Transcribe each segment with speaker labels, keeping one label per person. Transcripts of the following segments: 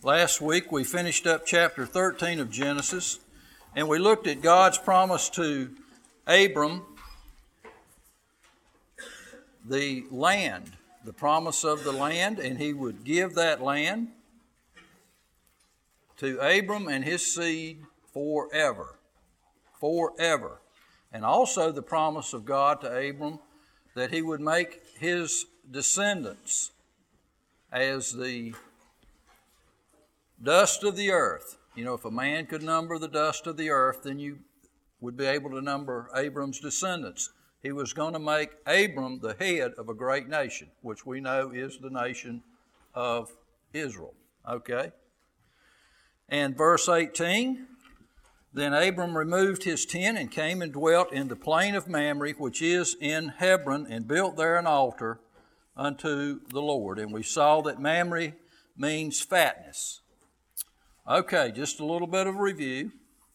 Speaker 1: Last week we finished up chapter 13 of Genesis, and we looked at God's promise to Abram, the land, the promise of the land, and he would give that land to Abram and his seed forever. Forever. And also the promise of God to Abram that he would make his descendants as the dust of the earth. You know, if a man could number the dust of the earth, then you would be able to number Abram's descendants. He was going to make Abram the head of a great nation, which we know is the nation of Israel. Okay? And verse 18, then Abram removed his tent and came and dwelt in the plain of Mamre, which is in Hebron, and built there an altar unto the Lord. And we saw that Mamre means fatness. Okay, just a little bit of review.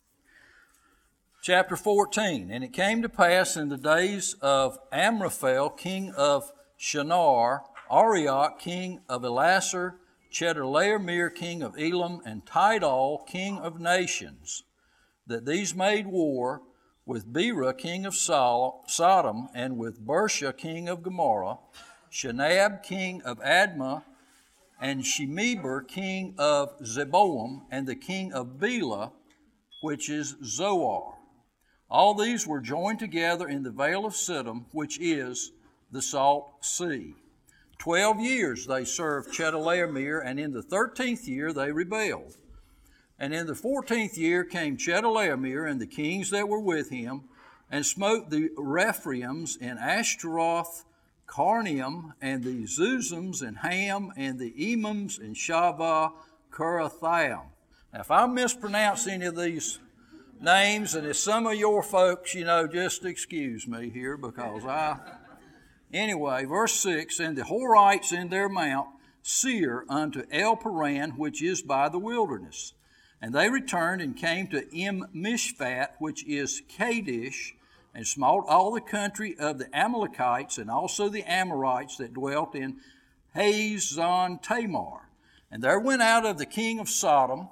Speaker 1: Chapter 14, and it came to pass in the days of Amraphel, king of Shinar, Arioch, king of Elasar, Chedorlaomer, king of Elam, and Tidal, king of nations, that these made war with Bera, king of Sodom, and with Bersha, king of Gomorrah, Shinab, king of Admah, and Shemeber, king of Zeboam, and the king of Bela, which is Zoar. All these were joined together in the vale of Siddim, which is the Salt Sea. 12 years they served Chedorlaomer, and in the 13th year they rebelled. And in the 14th year came Chedorlaomer and the kings that were with him, and smote the Rephaims in Ashtaroth, Carnium, and the Zuzims, and Ham, and the Emims, and Shavah, Kirathaim. Now, if I mispronounce any of these names, and if some of your folks, just excuse me here because Anyway, verse 6, and the Horites in their mount Seir unto El Paran, which is by the wilderness. And they returned and came to Mishpat, which is Kadesh, and smote all the country of the Amalekites, and also the Amorites that dwelt in Hazon Tamar. And there went out the king of Sodom,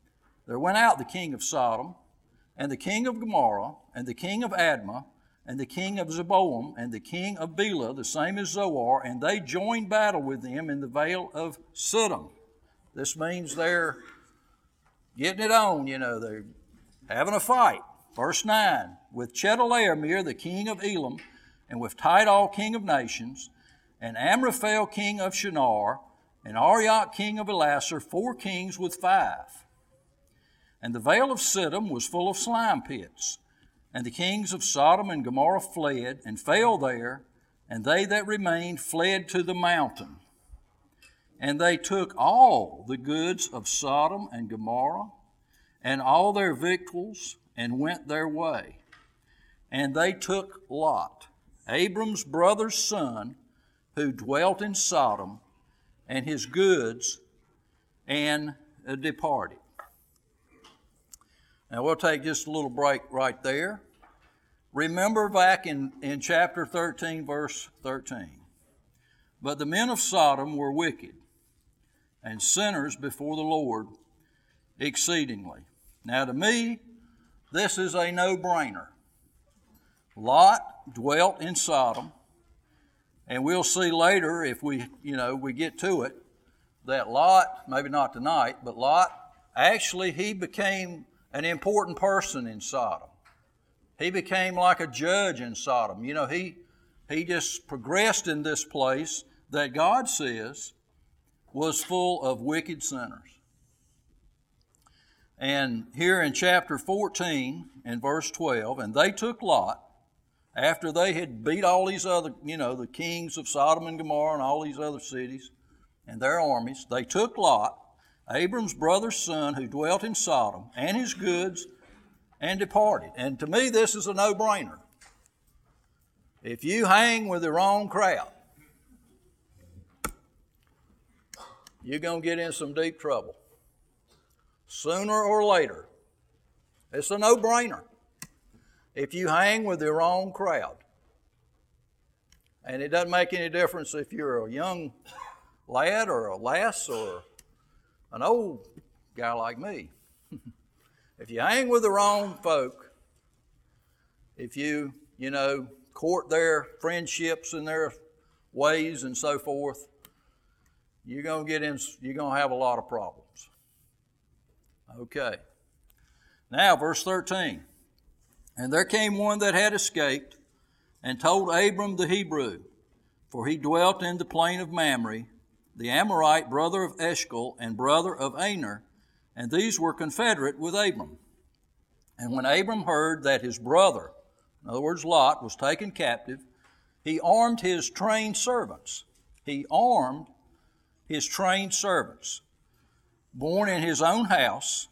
Speaker 1: and the king of Gomorrah, and the king of Admah, and the king of Zeboam, and the king of Bela, the same as Zoar, and they joined battle with them in the vale of Siddim. This means they're getting it on, they're having a fight. Verse 9, with Chedorlaomer, the king of Elam, and with Tidal, king of nations, and Amraphel, king of Shinar, and Arioch, king of Elasar, 4 kings with 5. And the vale of Siddim was full of slime pits. And the kings of Sodom and Gomorrah fled, and fell there, and they that remained fled to the mountain. And they took all the goods of Sodom and Gomorrah, and all their victuals, and went their way. And they took Lot, Abram's brother's son, who dwelt in Sodom, and his goods, and departed. Now we'll take just a little break right there. Remember back in chapter 13, verse 13. But the men of Sodom were wicked, and sinners before the Lord exceedingly. Now to me, this is a no-brainer. Lot dwelt in Sodom, and we'll see later if we get to it, that Lot, maybe not tonight, but Lot, actually he became an important person in Sodom. He became like a judge in Sodom. He just progressed in this place that God says was full of wicked sinners. And here in chapter 14 and verse 12, and they took Lot, after they had beat all these other, the kings of Sodom and Gomorrah and all these other cities and their armies, they took Lot, Abram's brother's son, who dwelt in Sodom, and his goods, and departed. And to me, this is a no-brainer. If you hang with the wrong crowd, you're going to get in some deep trouble. Sooner or later. It's a no-brainer. If you hang with the wrong crowd. And it doesn't make any difference if you're a young lad or a lass or an old guy like me, if you hang with the wrong folk, if you court their friendships and their ways and so forth, you're going to have a lot of problems. Okay. Now, verse 13. And there came one that had escaped and told Abram the Hebrew, for he dwelt in the plain of Mamre, the Amorite, brother of Eshcol and brother of Aner, and these were confederate with Abram. And when Abram heard that his brother, in other words Lot, was taken captive, he armed his trained servants. Born in his own house,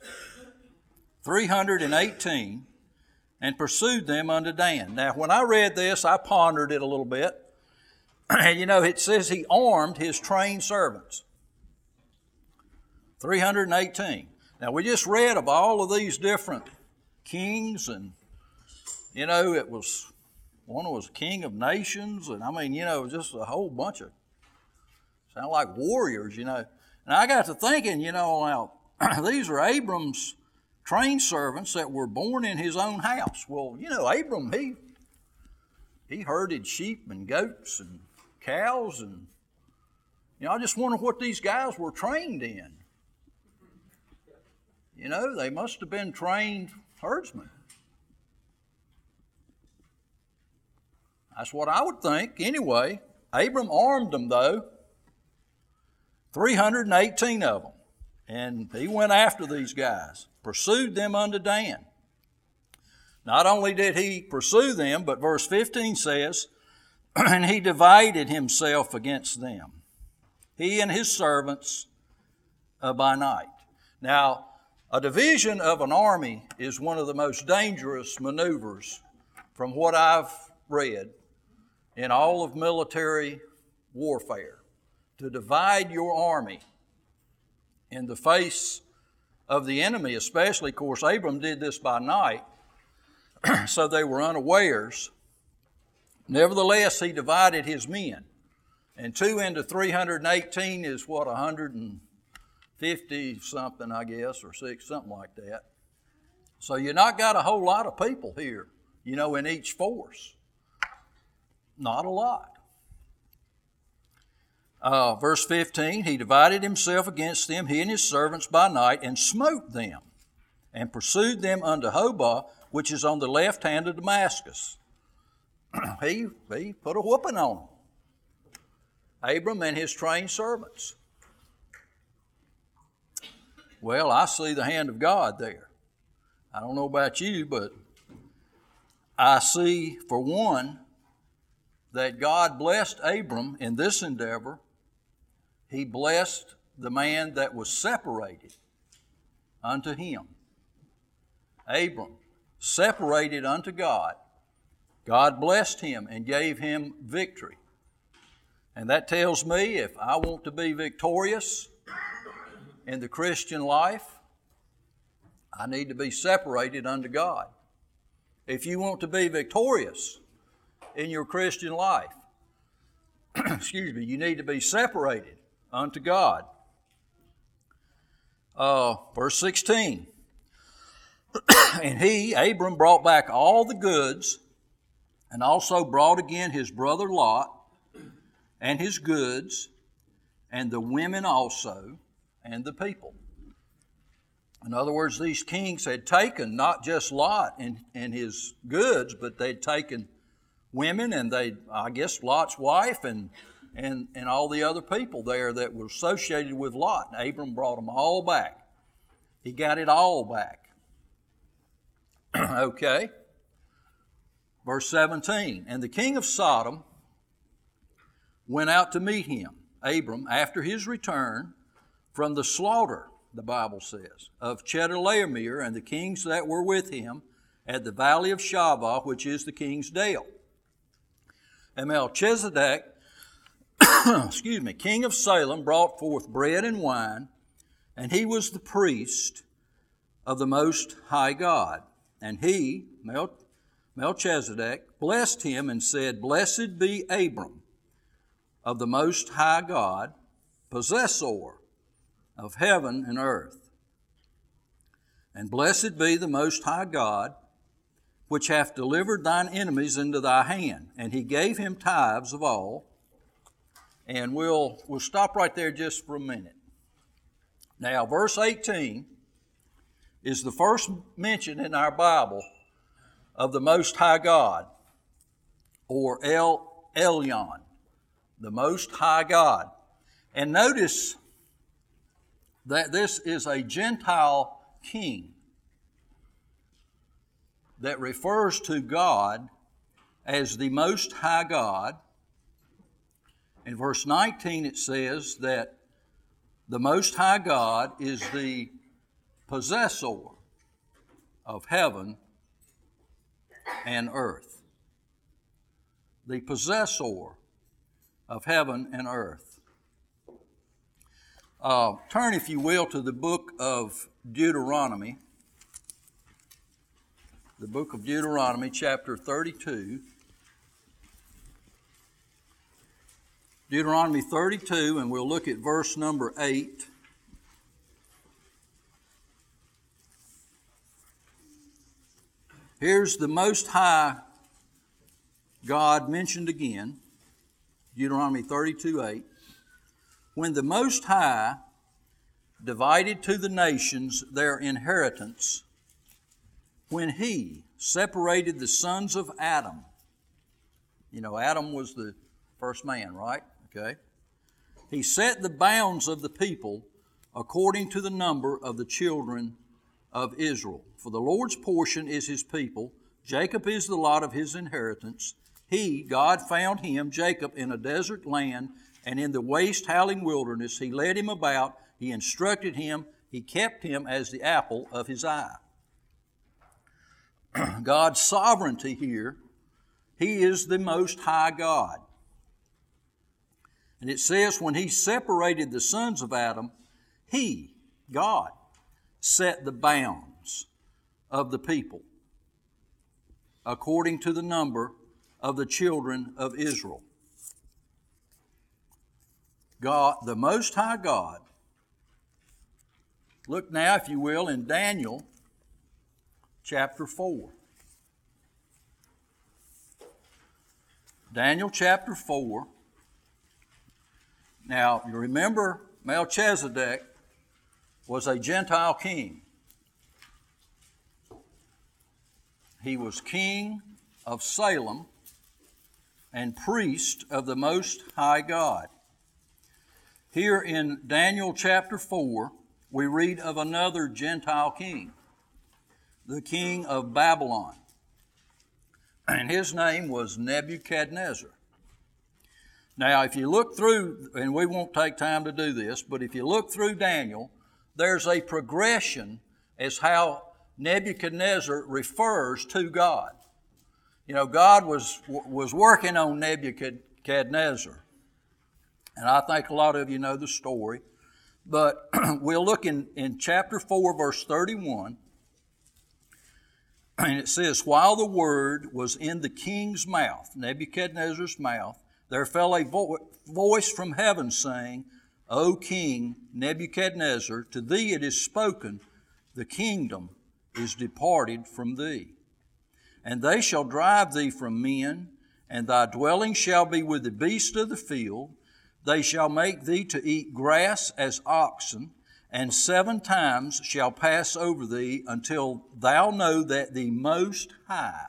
Speaker 1: 318, and pursued them unto Dan. Now, when I read this, I pondered it a little bit. And it says he armed his trained servants. 318. Now, we just read of all of these different kings, and, it was, one was king of nations, and it was just a whole bunch of, sound like warriors, And I got to thinking, now, these are Abram's trained servants that were born in his own house. Well, Abram, he herded sheep and goats and cows, and I just wonder what these guys were trained in. They must have been trained herdsmen. That's what I would think anyway. Abram armed them, though, 318 of them, and he went after these guys, pursued them unto Dan. Not only did he pursue them, but verse 15 says, and he divided himself against them, he and his servants by night. Now, a division of an army is one of the most dangerous maneuvers from what I've read in all of military warfare. To divide your army in the face of the enemy, especially, of course, Abram did this by night, so they were unawares. Nevertheless, he divided his men. And 2 into 318 is what, 150 something, I guess, or 6, something like that. So you're not got a whole lot of people here, in each force. Not a lot. Verse 15, he divided himself against them, he and his servants by night, and smote them, and pursued them unto Hobah, which is on the left hand of Damascus. He put a whooping on them. Abram and his trained servants. Well, I see the hand of God there. I don't know about you, but I see, for one, that God blessed Abram in this endeavor. He blessed the man that was separated unto him. Abram, separated unto God. God blessed him and gave him victory. And that tells me if I want to be victorious in the Christian life, I need to be separated unto God. If you want to be victorious in your Christian life, you need to be separated unto God. Verse 16. And he, Abram, brought back all the goods, and also brought again his brother Lot, and his goods, and the women also, and the people. In other words, these kings had taken not just Lot and his goods, but they'd taken women, and I guess Lot's wife, and all the other people there that were associated with Lot. And Abram brought them all back. He got it all back. Okay. Verse 17. And the king of Sodom went out to meet him, Abram, after his return from the slaughter, the Bible says, of Chedorlaomer and the kings that were with him at the valley of Shavah, which is the king's dale. And Melchizedek, king of Salem, brought forth bread and wine, and he was the priest of the Most High God. And he, Melchizedek, blessed him and said, Blessed be Abram of the Most High God, possessor of heaven and earth. And blessed be the Most High God, which hath delivered thine enemies into thy hand. And he gave him tithes of all. And we'll stop right there just for a minute. Now, verse 18 is the first mention in our Bible of the Most High God, or El Elyon, the Most High God. And notice that this is a Gentile king that refers to God as the Most High God. In verse 19 it says that the Most High God is the possessor of heaven and earth. The possessor of heaven and earth. Turn, if you will, to the book of Deuteronomy. The book of Deuteronomy, chapter 32. Deuteronomy 32, and we'll look at verse number 8. Here's the Most High God mentioned again, Deuteronomy 32:8. When the Most High divided to the nations their inheritance, when he separated the sons of Adam, you know, Adam was the first man, right? Okay. He set the bounds of the people according to the number of the children of Israel. For the Lord's portion is his people. Jacob is the lot of his inheritance. He, God, found him, Jacob, in a desert land and in the waste howling wilderness. He led him about. He instructed him. He kept him as the apple of his eye. God's sovereignty here, he is the Most High God. And it says when he separated the sons of Adam, he, God, set the bounds of the people according to the number of the children of Israel. God, the Most High God. Look now, if you will, in Daniel chapter 4. Daniel chapter 4. Now, you remember Melchizedek was a Gentile king. He was king of Salem and priest of the Most High God. Here in Daniel chapter 4, we read of another Gentile king, the king of Babylon. And his name was Nebuchadnezzar. Now, if you look through, and we won't take time to do this, but if you look through Daniel, there's a progression as how Nebuchadnezzar refers to God. You know, God was working on Nebuchadnezzar. And I think a lot of you know the story. But we'll look in chapter 4, verse 31. And it says, while the word was in the king's mouth, Nebuchadnezzar's mouth, there fell a voice from heaven saying, O King Nebuchadnezzar, to thee it is spoken, the kingdom is departed from thee. And they shall drive thee from men, and thy dwelling shall be with the beasts of the field. They shall make thee to eat grass as oxen, and 7 times shall pass over thee until thou know that the Most High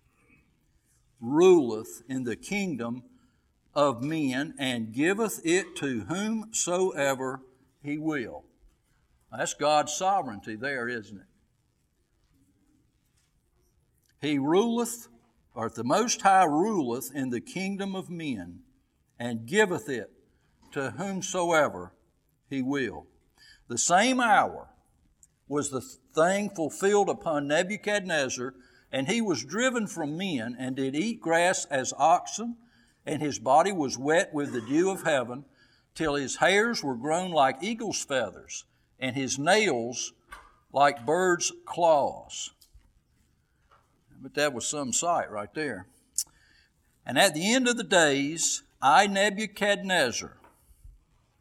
Speaker 1: ruleth in the kingdom of men, and giveth it to whomsoever he will. That's God's sovereignty there, isn't it? He ruleth, or the Most High ruleth in the kingdom of men, and giveth it to whomsoever he will. The same hour was the thing fulfilled upon Nebuchadnezzar, and he was driven from men, and did eat grass as oxen, and his body was wet with the dew of heaven, till his hairs were grown like eagle's feathers, and his nails like birds' claws. But that was some sight right there. And at the end of the days, I, Nebuchadnezzar,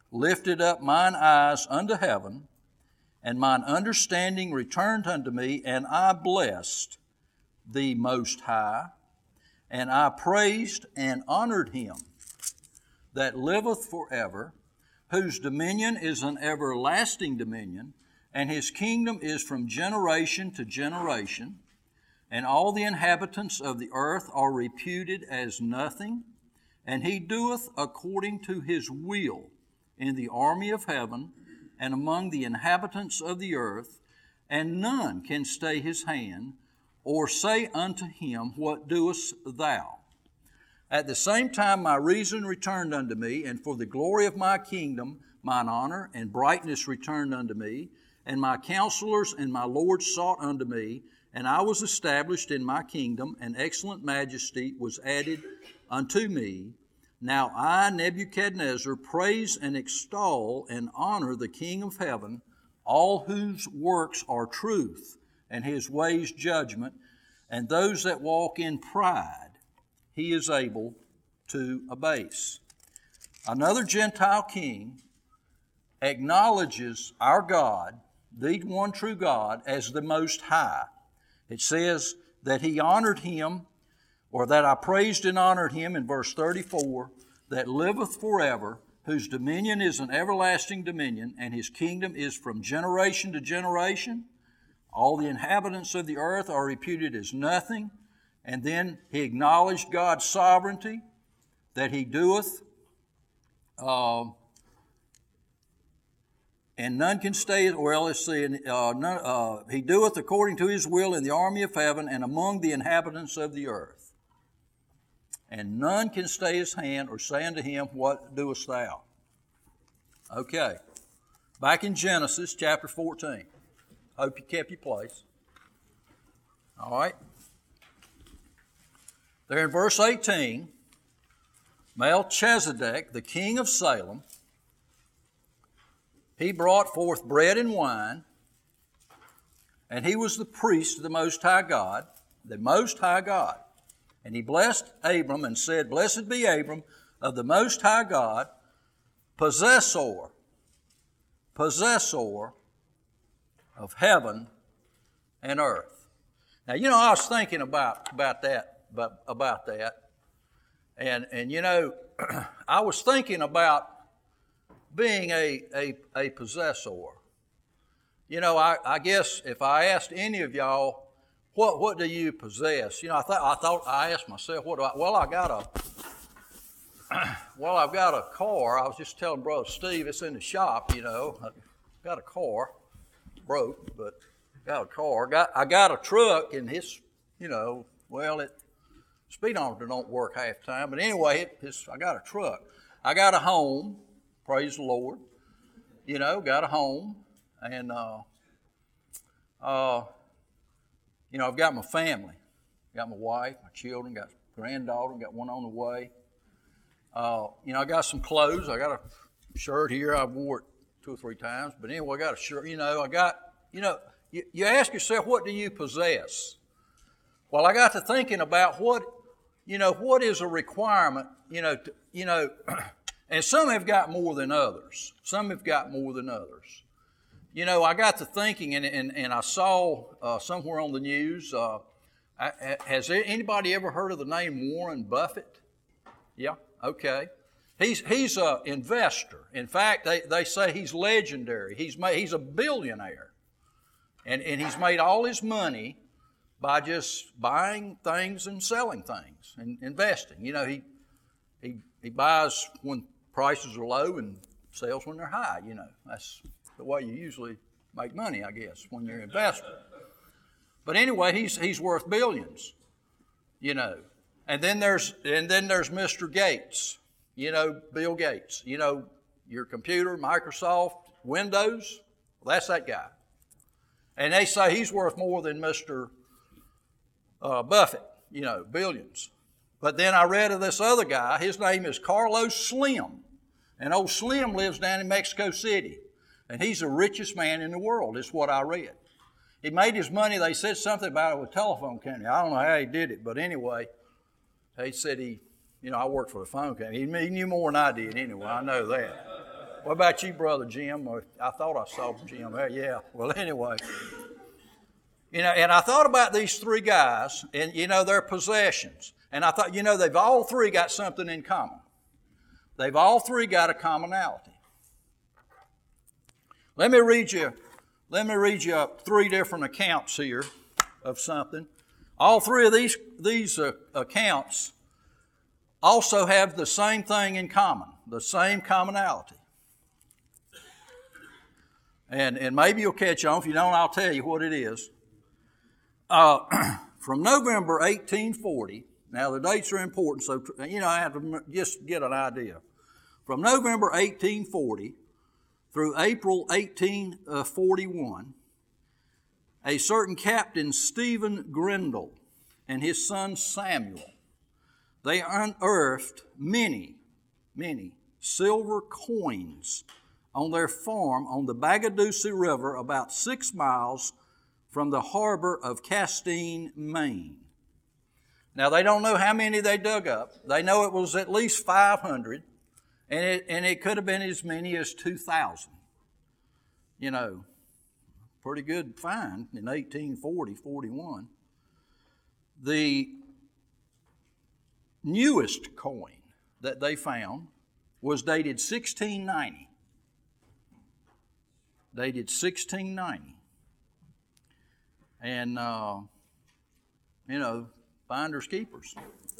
Speaker 1: lifted up mine eyes unto heaven, and mine understanding returned unto me, and I blessed the Most High, and I praised and honored him that liveth forever, whose dominion is an everlasting dominion, and his kingdom is from generation to generation. And all the inhabitants of the earth are reputed as nothing, and he doeth according to his will in the army of heaven and among the inhabitants of the earth, and none can stay his hand or say unto him, What doest thou? At the same time my reason returned unto me, and for the glory of my kingdom mine honor and brightness returned unto me, and my counselors and my lords sought unto me, and I was established in my kingdom, and excellent majesty was added unto me. Now I, Nebuchadnezzar, praise and extol and honor the King of heaven, all whose works are truth, and his ways judgment, and those that walk in pride he is able to abase. Another Gentile king acknowledges our God, the one true God, as the Most High. It says that he honored him, or that I praised and honored him in verse 34, that liveth forever, whose dominion is an everlasting dominion, and his kingdom is from generation to generation. All the inhabitants of the earth are reputed as nothing. And then he acknowledged God's sovereignty, that he doeth, and none can stay, well, let's see, he doeth according to his will in the army of heaven and among the inhabitants of the earth. And none can stay his hand or say unto him, What doest thou? Okay, back in Genesis chapter 14. Hope you kept your place. All right. There in verse 18, Melchizedek, the king of Salem, he brought forth bread and wine, and he was the priest of the Most High God, the Most High God. And he blessed Abram and said, Blessed be Abram of the Most High God, possessor of heaven and earth. Now, you know, I was thinking about that. And you know, I was thinking about being a possessor. You know, I guess if I asked any of y'all, what do you possess? You know, I asked myself, what do I? Well, I've got a car. I was just telling Brother Steve, it's in the shop. You know, I got a car, broke, but got a car. I got a truck, and it's, you know, well, speedometer don't work half the time, but anyway, I got a truck. I got a home, praise the Lord. You know, got a home, and you know, I've got my family, got my wife, my children, got a granddaughter, got one on the way. You know, I got some clothes. I got a shirt here. I've wore it 2 or 3 times, but anyway, I got a shirt. You know, you ask yourself, what do you possess? Well, I got to thinking about what is a requirement, and some have got more than others. You know, I got to thinking, and I saw somewhere on the news, has anybody ever heard of the name Warren Buffett? Yeah, okay. He's an investor. In fact, they say he's legendary. He's a billionaire, and he's made all his money by just buying things and selling things and investing. You know, he buys when prices are low and sells when they're high. You know, that's the way you usually make money, I guess, when you're an investor. But anyway, he's worth billions. You know, and then there's Mr. Gates. You know, Bill Gates. You know, your computer, Microsoft, Windows. Well, that's that guy. And they say he's worth more than Mr. Buffett, you know, billions. But then I read of this other guy. His name is Carlos Slim. And old Slim lives down in Mexico City. And he's the richest man in the world, is what I read. He made his money, they said something about it with a telephone company. I don't know how he did it, but anyway, he said I worked for the phone company. He knew more than I did anyway, I know that. What about you, Brother Jim? I thought I saw Jim there. Yeah. Well, anyway. And I thought about these three guys and, their possessions. And I thought, they've all three got something in common. They've all three got a commonality. Let me read you three different accounts here of something. All three of these accounts also have the same thing in common, the same commonality. And maybe you'll catch on. If you don't, I'll tell you what it is. From November 1840, now the dates are important, so I have to just get an idea. From November 1840 through April 1841, a certain Captain Stephen Grindle and his son Samuel, they unearthed many silver coins on their farm on the Bagaduce River about 6 miles from the harbor of Castine, Maine. Now, they don't know how many they dug up. They know it was at least 500, and it could have been as many as 2,000. Pretty good find in 1840-41. The newest coin that they found was dated 1690. Dated 1690. And, finders keepers.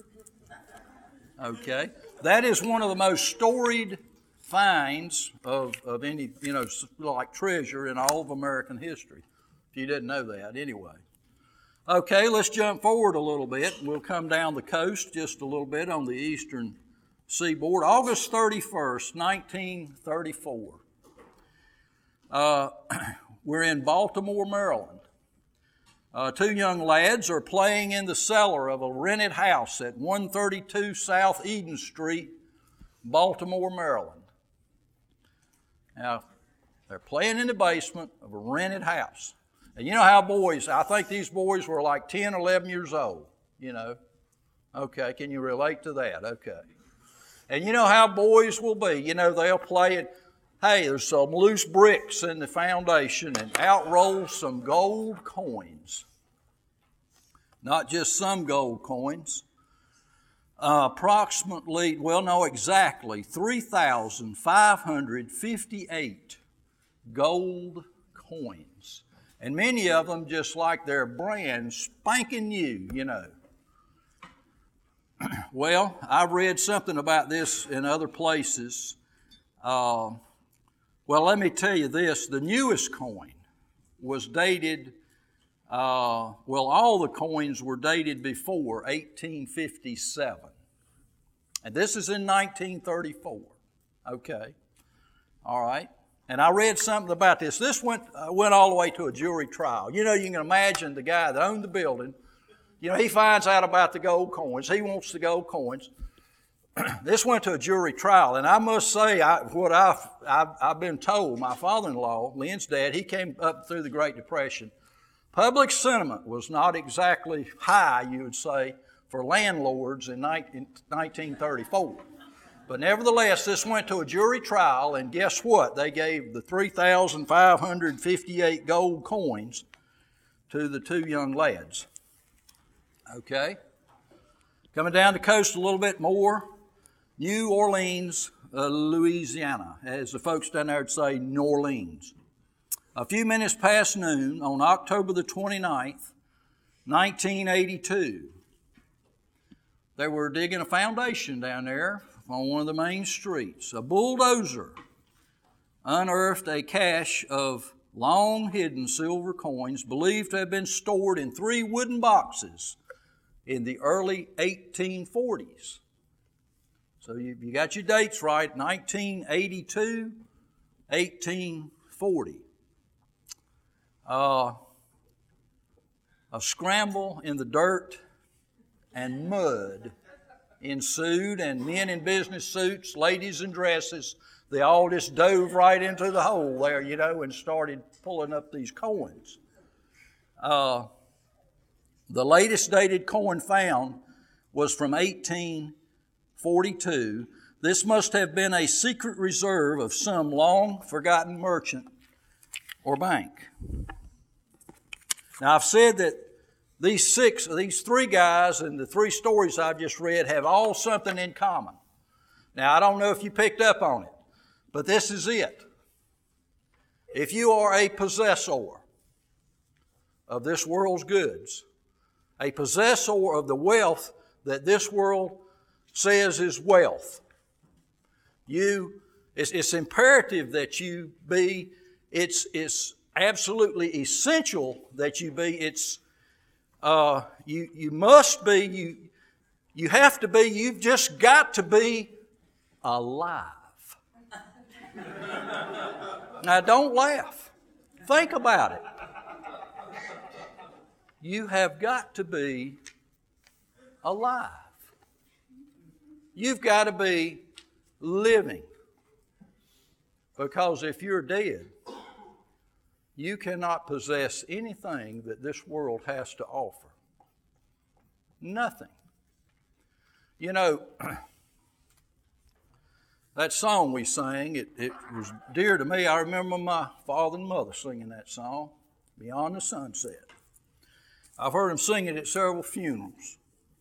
Speaker 1: Okay. That is one of the most storied finds of any, like treasure in all of American history. If you didn't know that, anyway. Okay, let's jump forward a little bit. We'll come down the coast just a little bit on the eastern seaboard. August 31st, 1934. We're in Baltimore, Maryland. Two young lads are playing in the cellar of a rented house at 132 South Eden Street, Baltimore, Maryland. Now, they're playing in the basement of a rented house. And you know how I think these boys were like 10, 11 years old, Okay, can you relate to that? Okay. And you know how boys will be. They'll play it. Hey, there's some loose bricks in the foundation, and out rolls some gold coins. Not just some gold coins. Exactly 3,558 gold coins. And many of them just like they're brand spanking new, Well, I've read something about this in other places. Well, let me tell you this. The newest coin was dated, all the coins were dated before 1857. And this is in 1934. Okay. All right. And I read something about this. This went all the way to a jury trial. You can imagine the guy that owned the building. He finds out about the gold coins. He wants the gold coins. This went to a jury trial, and I must say, what I've been told, my father-in-law, Lynn's dad, he came up through the Great Depression. Public sentiment was not exactly high, you would say, for landlords in 1934. But nevertheless, this went to a jury trial, and guess what? They gave the 3,558 gold coins to the two young lads. Okay? Coming down the coast a little bit more, New Orleans, Louisiana, as the folks down there would say, New Orleans. A few minutes past noon on October the 29th, 1982, they were digging a foundation down there on one of the main streets. A bulldozer unearthed a cache of long-hidden silver coins believed to have been stored in 3 wooden boxes in the early 1840s. So you got your dates right, 1982, 1840. A scramble in the dirt and mud ensued, and men in business suits, ladies in dresses, they all just dove right into the hole there, and started pulling up these coins. The latest dated coin found was from 1842. This must have been a secret reserve of some long-forgotten merchant or bank. Now, I've said that these three guys and the three stories I've just read have all something in common. Now, I don't know if you picked up on it, but this is it. If you are a possessor of this world's goods, a possessor of the wealth that this world says is wealth, it's imperative that you be, it's absolutely essential that you be, you must be, you have to be, you've just got to be alive. Now don't laugh. Think about it. You have got to be alive. You've got to be living. Because if you're dead, you cannot possess anything that this world has to offer. Nothing. You know, that song we sang, it was dear to me. I remember my father and mother singing that song, Beyond the Sunset. I've heard them sing it at several funerals.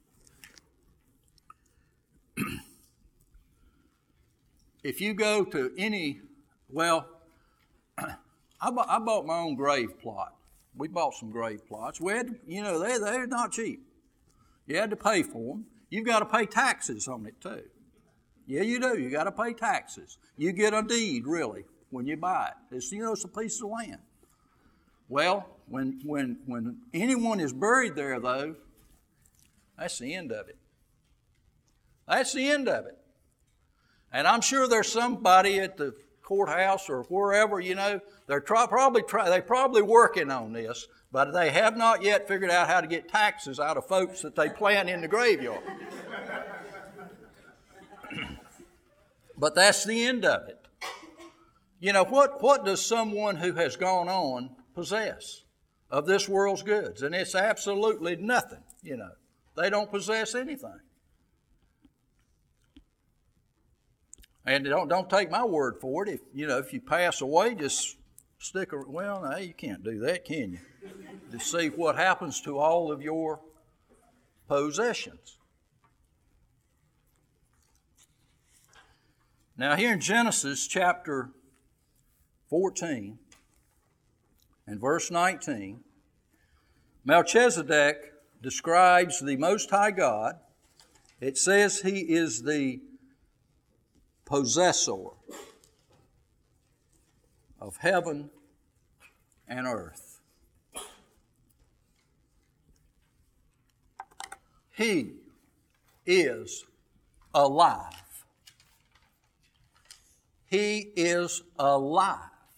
Speaker 1: If you go to any, well, I bought my own grave plot. We bought some grave plots. We had, they're not cheap. You had to pay for them. You've got to pay taxes on it too. Yeah, you do. You got to pay taxes. You get a deed, really, when you buy it. It's a piece of land. Well, when anyone is buried there, though, that's the end of it. That's the end of it. And I'm sure there's somebody at the courthouse or wherever, they're probably working on this, but they have not yet figured out how to get taxes out of folks that they plant in the graveyard. But that's the end of it. What does someone who has gone on possess of this world's goods? And it's absolutely nothing, They don't possess anything. And don't take my word for it. If you pass away, just no, you can't do that, can you? To see what happens to all of your possessions. Now here in Genesis chapter 14 and verse 19, Melchizedek describes the Most High God. It says he is the possessor of heaven and earth. He is alive. He is alive.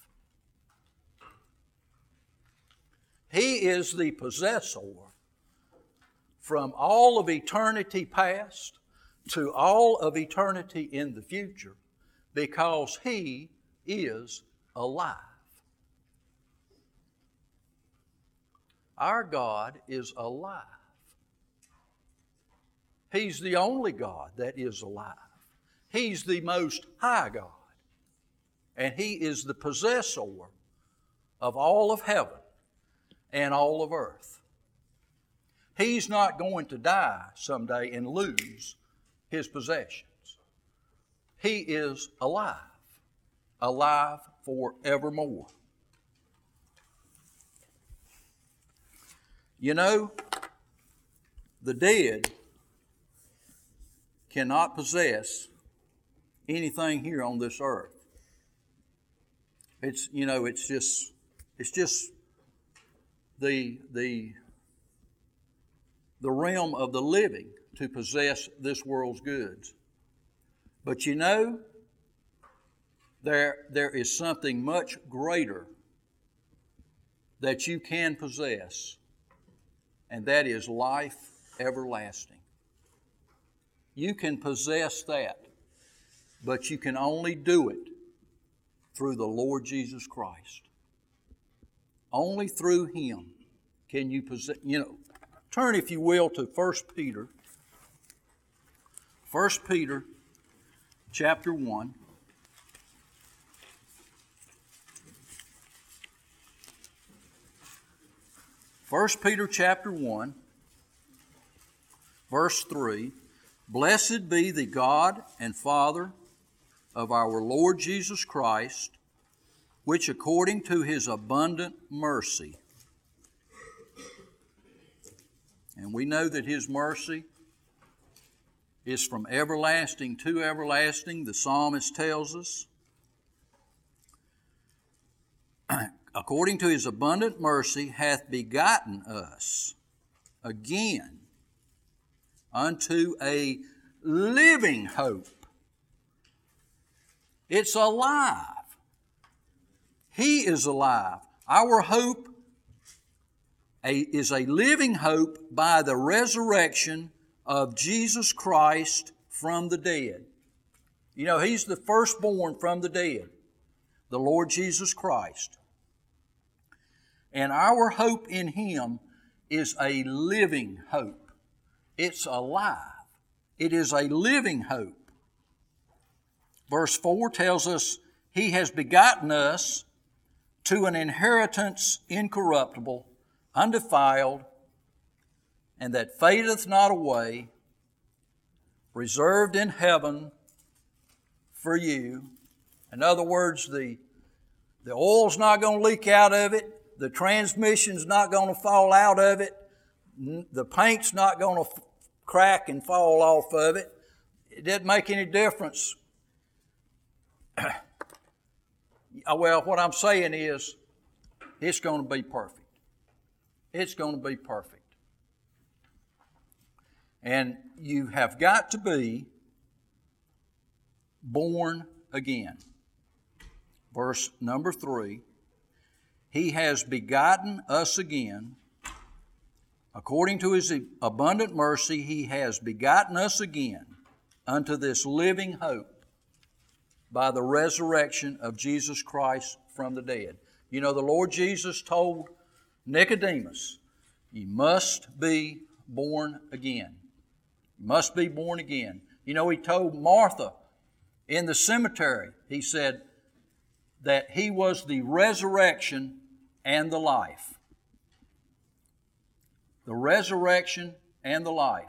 Speaker 1: He is the possessor from all of eternity past to all of eternity in the future, because He is alive. Our God is alive. He's the only God that is alive. He's the Most High God. And He is the possessor of all of heaven and all of earth. He's not going to die someday and lose His possessions. He is alive, alive forevermore. The dead cannot possess anything here on this earth. It's just the realm of the living to possess this world's goods. But there is something much greater that you can possess, and that is life everlasting. You can possess that, but you can only do it through the Lord Jesus Christ. Only through Him can you possess. Turn, if you will, to 1 Peter. 1 Peter chapter 1. First Peter chapter 1, verse 3. Blessed be the God and Father of our Lord Jesus Christ, which according to his abundant mercy. And we know that his mercy is from everlasting to everlasting, the psalmist tells us. According to his abundant mercy hath begotten us again unto a living hope. It's alive. He is alive. Our hope is a living hope by the resurrection of Jesus Christ from the dead. You know, He's the firstborn from the dead, the Lord Jesus Christ. And our hope in Him is a living hope. It's alive. It is a living hope. Verse 4 tells us, He has begotten us to an inheritance incorruptible, undefiled, and that fadeth not away, reserved in heaven for you. In other words, the oil's not going to leak out of it. The transmission's not going to fall out of it. The paint's not going to crack and fall off of it. It doesn't make any difference. Well, what I'm saying is, it's going to be perfect. It's going to be perfect. And you have got to be born again. Verse number 3, He has begotten us again. According to His abundant mercy, He has begotten us again unto this living hope by the resurrection of Jesus Christ from the dead. You know, the Lord Jesus told Nicodemus, you must be born again. You must be born again. You know, He told Martha in the cemetery, He said that He was the resurrection and the life. The resurrection and the life.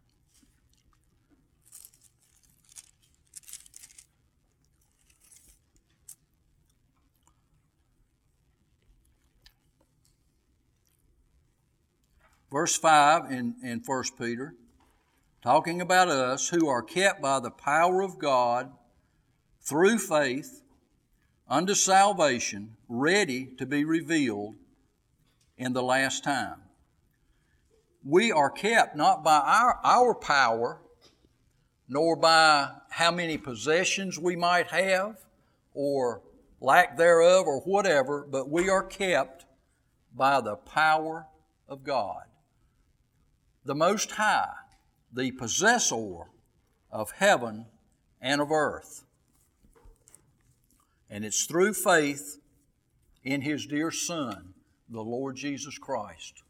Speaker 1: Verse 5 in 1 Peter, talking about us who are kept by the power of God through faith unto salvation, ready to be revealed in the last time. We are kept not by our power, nor by how many possessions we might have, or lack thereof, or whatever, but we are kept by the power of God. The Most High, the possessor of heaven and of earth. And it's through faith in His dear Son, the Lord Jesus Christ.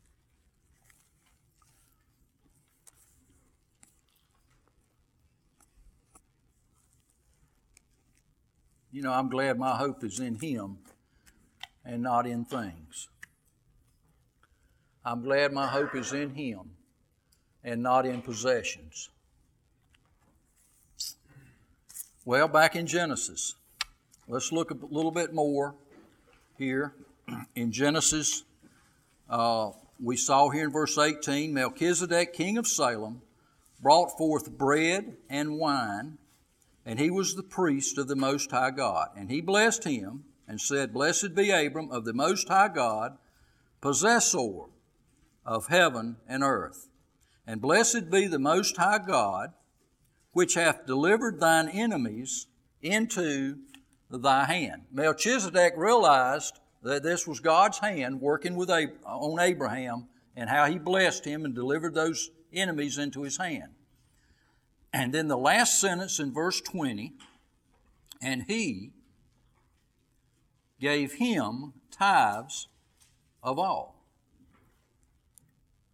Speaker 1: You know, I'm glad my hope is in Him and not in things. I'm glad my hope is in Him and not in possessions. Well, back in Genesis, let's look a little bit more here. In Genesis, we saw here in verse 18, Melchizedek, king of Salem, brought forth bread and wine, and he was the priest of the Most High God. And he blessed him and said, Blessed be Abram of the Most High God, possessor of heaven and earth. And blessed be the Most High God, which hath delivered thine enemies into thy hand. Melchizedek realized that this was God's hand working on Abraham, and how He blessed him and delivered those enemies into his hand. And then the last sentence in verse 20, and He gave him tithes of all.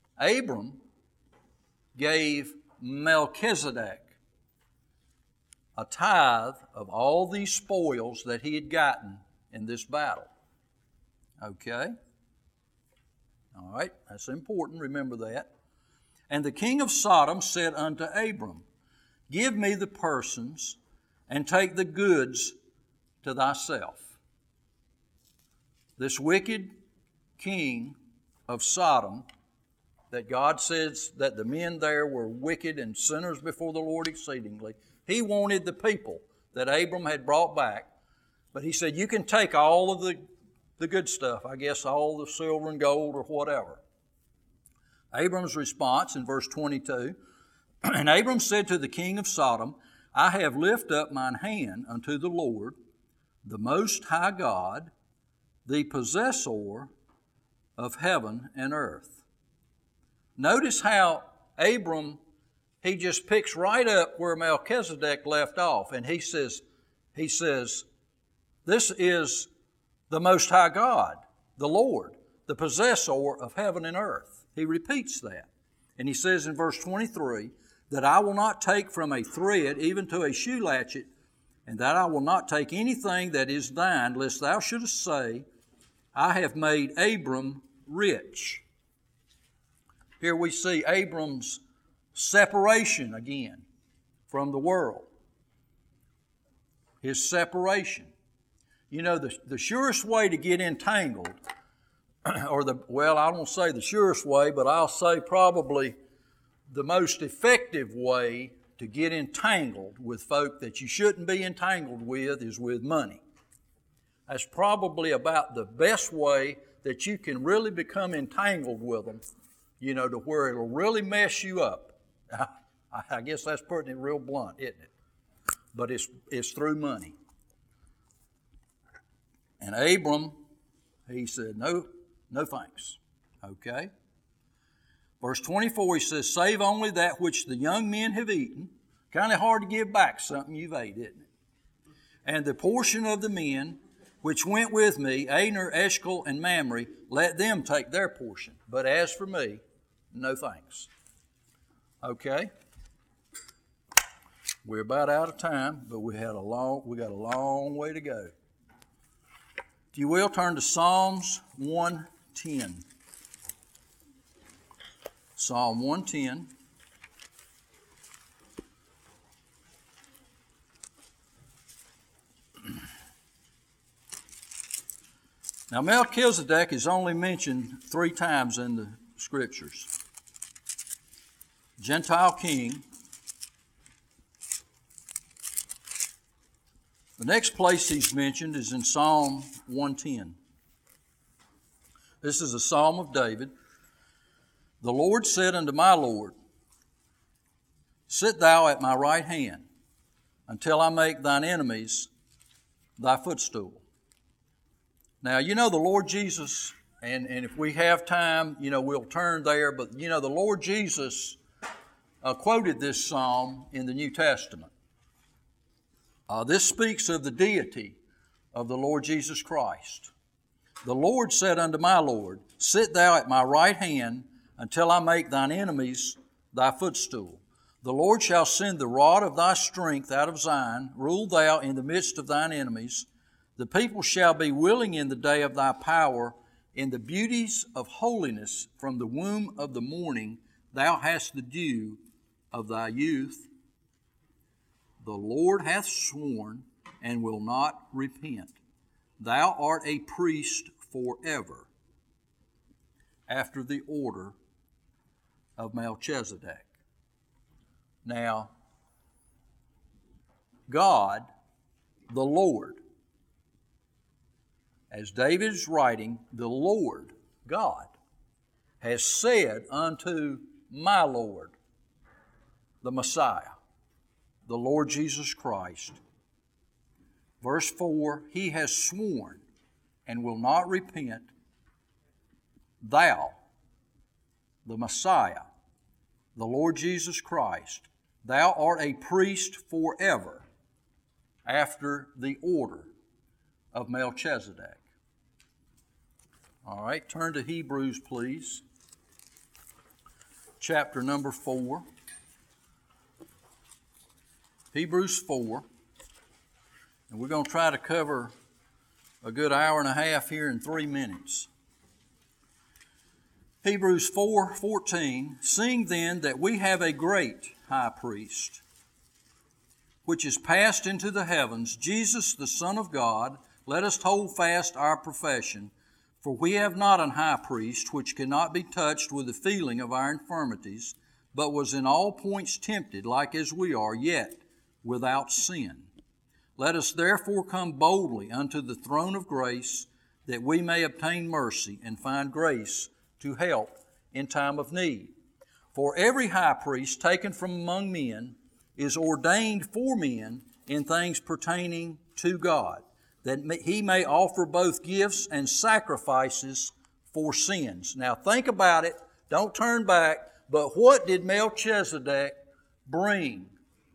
Speaker 1: Abram gave Melchizedek a tithe of all these spoils that he had gotten in this battle. Okay? All right, that's important. Remember that. And the king of Sodom said unto Abram, Give me the persons and take the goods to thyself. This wicked king of Sodom, that God says that the men there were wicked and sinners before the Lord exceedingly, he wanted the people that Abram had brought back. But he said, you can take all of the good stuff, I guess all the silver and gold or whatever. Abram's response in verse 22, And Abram said to the king of Sodom, I have lifted up mine hand unto the Lord, the Most High God, the possessor of heaven and earth. Notice how Abram, he just picks right up where Melchizedek left off, and he says, this is the Most High God, the Lord, the possessor of heaven and earth. He repeats that. And he says in verse 23, that I will not take from a thread even to a shoe latchet, and that I will not take anything that is thine, lest thou shouldest say, I have made Abram rich. Here we see Abram's separation again from the world. His separation. You know, the surest way to get entangled, I don't say the surest way, but I'll say probably the most effective way to get entangled with folk that you shouldn't be entangled with is with money. That's probably about the best way that you can really become entangled with them, you know, to where it'll really mess you up. I guess that's putting it real blunt, isn't it? But it's through money. And Abram, he said, no thanks. Okay? Verse 24, he says, Save only that which the young men have eaten. Kind of hard to give back something you've ate, isn't it? And the portion of the men which went with me, Aner, Eshcol, and Mamre, let them take their portion. But as for me, no thanks. Okay? We're about out of time, but we got a long way to go. If you will, turn to Psalms 110. Psalm 110. Now, Melchizedek is only mentioned 3 times in the Scriptures. Gentile king. The next place he's mentioned is in Psalm 110. This is a psalm of David. The Lord said unto my Lord, Sit thou at my right hand, until I make thine enemies thy footstool. Now, you know the Lord Jesus, and if we have time, you know, we'll turn there, but you know the Lord Jesus quoted this psalm in the New Testament. This speaks of the deity of the Lord Jesus Christ. The Lord said unto my Lord, Sit thou at my right hand, until I make thine enemies thy footstool. The Lord shall send the rod of thy strength out of Zion. Rule thou in the midst of thine enemies. The people shall be willing in the day of thy power. In the beauties of holiness from the womb of the morning, thou hast the dew of thy youth. The Lord hath sworn and will not repent. Thou art a priest forever, after the order of Melchizedek. Now, God, the Lord, as David is writing, the Lord, God, has said unto my Lord, the Messiah, the Lord Jesus Christ. Verse 4, He has sworn and will not repent. Thou, the Messiah, the Lord Jesus Christ, thou art a priest forever, after the order of Melchizedek. All right, turn to Hebrews, please. Chapter number 4. Hebrews 4. And we're going to try to cover a good hour and a half here in 3 minutes. Hebrews 4:14, seeing then that we have a great high priest, which is passed into the heavens, Jesus the Son of God, let us hold fast our profession. For we have not an high priest which cannot be touched with the feeling of our infirmities, but was in all points tempted like as we are, yet without sin. Let us therefore come boldly unto the throne of grace, that we may obtain mercy and find grace to help in time of need. For every high priest taken from among men is ordained for men in things pertaining to God, that he may offer both gifts and sacrifices for sins. Now think about it. Don't turn back. But what did Melchizedek bring?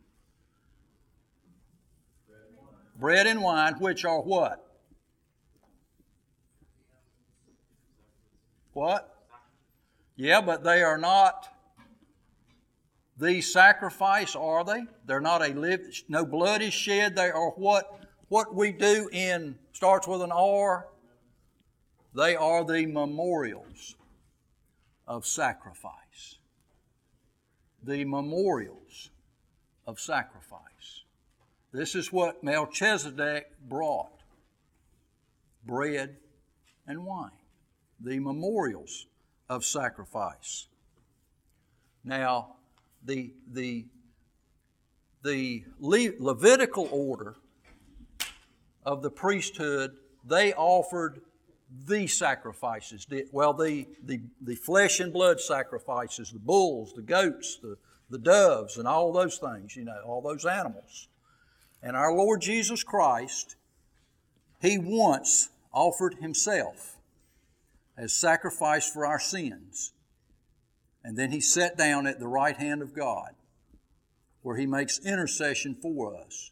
Speaker 1: Bread and wine, which are what? What? Yeah, but they are not the sacrifice, are they? They're not no blood is shed. They are what we do in, starts with an R. They are the memorials of sacrifice. The memorials of sacrifice. This is what Melchizedek brought. Bread and wine. The memorials of sacrifice. Now, the Levitical order of the priesthood, they offered the sacrifices. The flesh and blood sacrifices, the bulls, the goats, the doves, and all those things, all those animals. And our Lord Jesus Christ, He once offered Himself as sacrifice for our sins. And then He sat down at the right hand of God, where He makes intercession for us.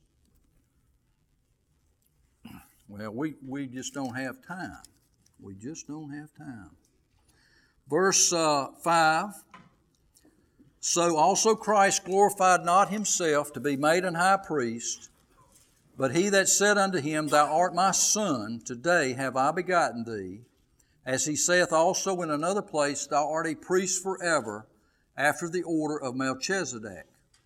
Speaker 1: Well, we just don't have time. We just don't have time. Verse 5, so also Christ glorified not Himself to be made an high priest, but He that said unto Him, Thou art my Son, today have I begotten Thee. As He saith also in another place, Thou art a priest forever, after the order of Melchizedek.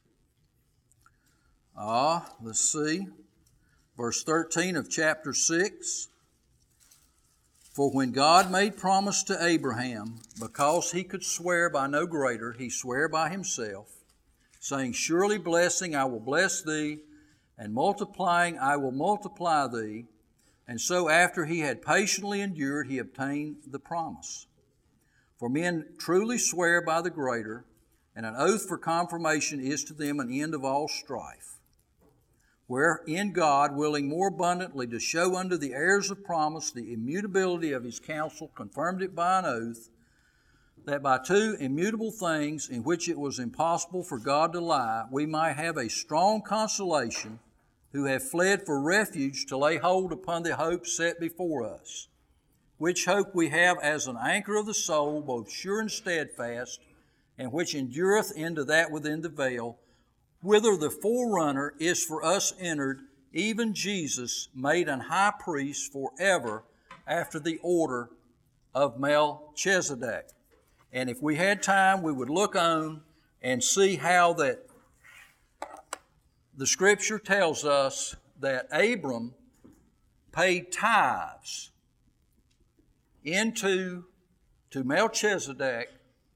Speaker 1: Let's see. Verse 13 of chapter 6. For when God made promise to Abraham, because he could swear by no greater, He sware by Himself, saying, Surely blessing I will bless thee, and multiplying I will multiply thee. And so after he had patiently endured, he obtained the promise. For men truly swear by the greater, and an oath for confirmation is to them an end of all strife. Wherein God, willing more abundantly to show unto the heirs of promise the immutability of His counsel, confirmed it by an oath, that by two immutable things in which it was impossible for God to lie, we might have a strong consolation, who have fled for refuge to lay hold upon the hope set before us, which hope we have as an anchor of the soul, both sure and steadfast, and which endureth into that within the veil, whither the forerunner is for us entered, even Jesus, made an high priest forever after the order of Melchizedek. And if we had time, we would look on and see how that the Scripture tells us that Abram paid tithes to Melchizedek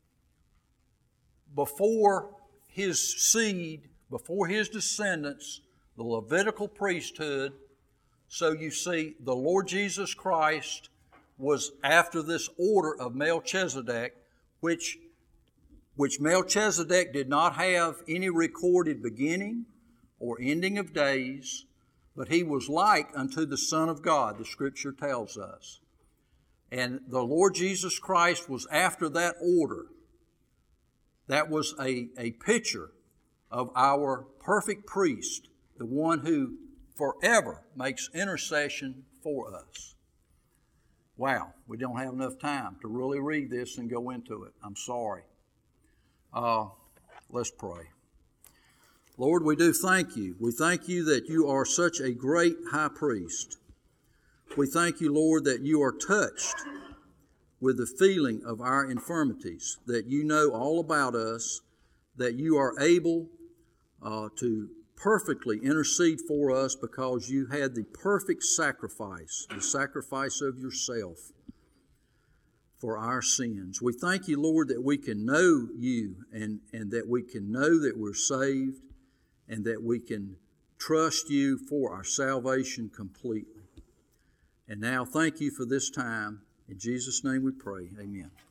Speaker 1: before his seed, before his descendants, the Levitical priesthood. So you see, the Lord Jesus Christ was after this order of Melchizedek, which Melchizedek did not have any recorded beginning or ending of days, but he was like unto the Son of God, the Scripture tells us. And the Lord Jesus Christ was after that order. That was a picture of our perfect priest, the one who forever makes intercession for us. Wow, we don't have enough time to really read this and go into it. I'm sorry. Let's pray. Lord, we do thank you. We thank you that you are such a great high priest. We thank you, Lord, that you are touched with the feeling of our infirmities, that you know all about us, that you are able to perfectly intercede for us because you had the perfect sacrifice, the sacrifice of yourself for our sins. We thank you, Lord, that we can know you and that we can know that we're saved and that we can trust you for our salvation completely. And now thank you for this time. In Jesus' name we pray. Amen.